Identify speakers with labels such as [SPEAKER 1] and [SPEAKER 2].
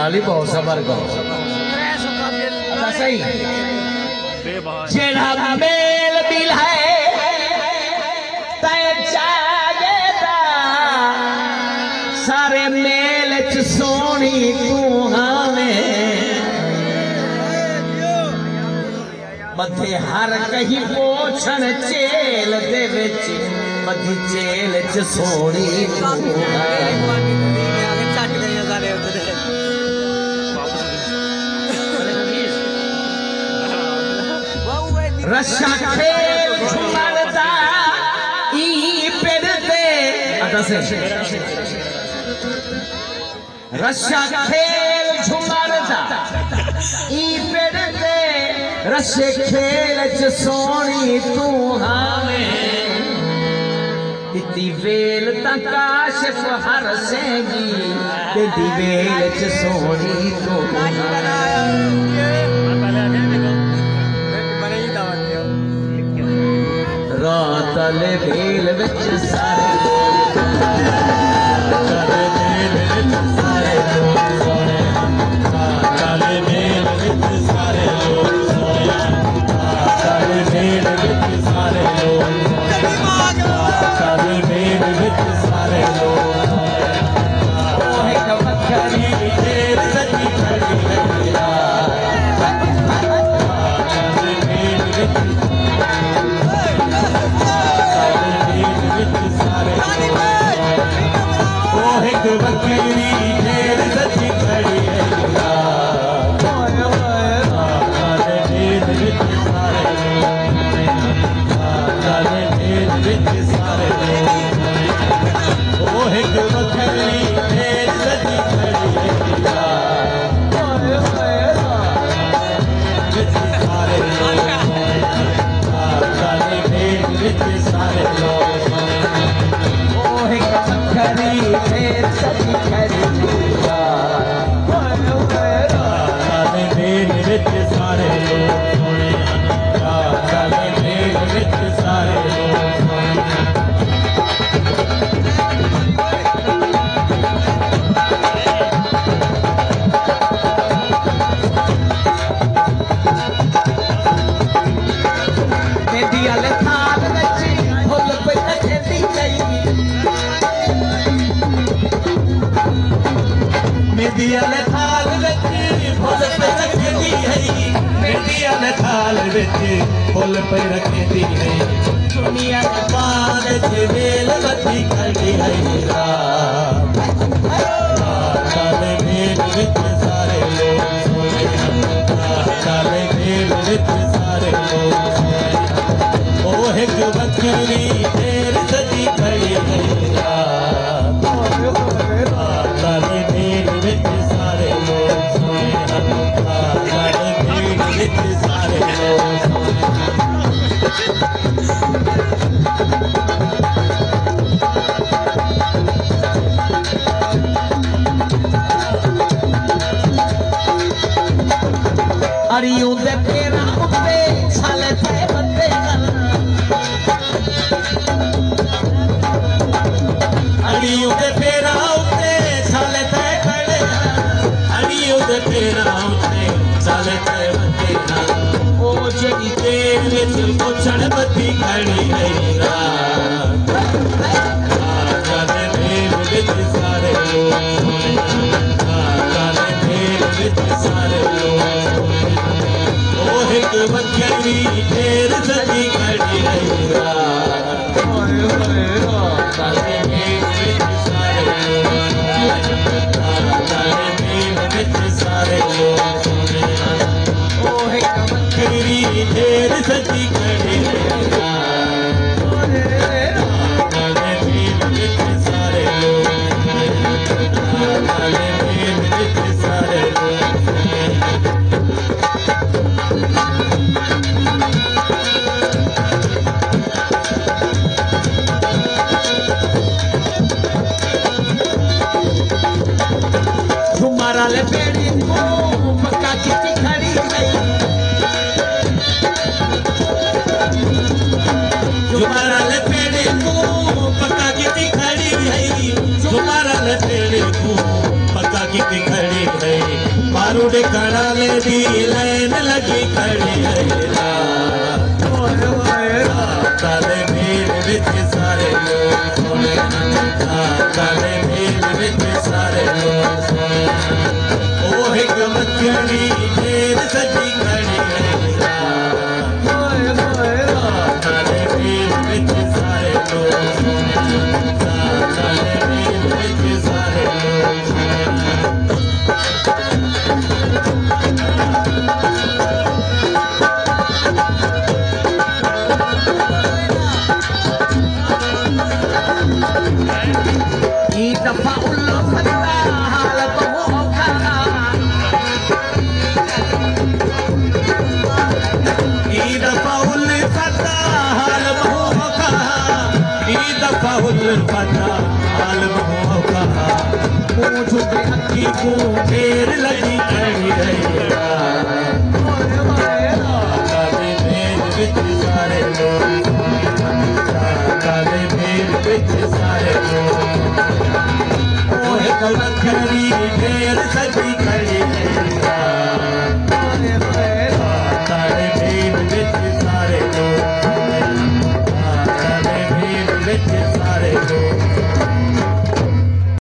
[SPEAKER 1] गाली बहुत सबर को सही जेड़ा मेल दिल है तय जागेदा सारे मेल च सोनी तू हमें मथे हर कहीं पोछण चेल दे विच मधी चेल च सोनी तू रशा खेल झुमरदा ई पेड़ते रशा खेल झुमरदा ई पेड़ते रशे खेल च सोनी तू हमें इतनी वेल तकाशिफ हर सेगी तेरी वेल च सोनी तू रातले बेल विच सारे फुल पे रखे दी है दुनिया पार वेल बती खड़ी है काले मेल विच सारे लोग सोए काले मेल विच सारे लोग सोए ओ एक बकरी देर सजी खड़ी है काले मेल विच सारे लोग सोए काले मेल विच सारे लोग अड़ियों दे पेरा उत्ते छाले थे बंदे अड़ियों दे पेरा उत्ते छाले थे खड़े अड़ियों दे पेरा उत्ते छाले थे बंदे ओ जेडी तेल विच पोछण बत्ती खड़ी है काले मेल विच सारे लोग सोए काले मेल विच सारे लोग एक बकरी ढेर सजी खड़ी है काले मेल विच सारे लोग काले मेल विच सारे लोग ओ एक बकरी ढेर सजी खड़ी है काले मेल विच सारे लोग काले मेल विच सारे लोग ले पेड़ी को पक्का की खड़ी है तुम्हारा ले पेड़ी को पक्का की खड़ी है तुम्हारा ले पेड़ी को पक्का की खड़ी है दी लाइन लगी खड़ी काले मेल विच सारे लोग सोने काले मेल विच सारे लोग सोने ओ एक मक्खनी ढेर सजी खड़ी काले मेल विच सारे लोग सोने काले मेल विच सारे लोग सोने
[SPEAKER 2] दफा उल्लू फता हाल बहुखा
[SPEAKER 1] दफा उल्लू फता हाल बहुखा दफा उल्लू फता हाल बहुखा मुझ पे अक्की को ढेर लगी खड़ी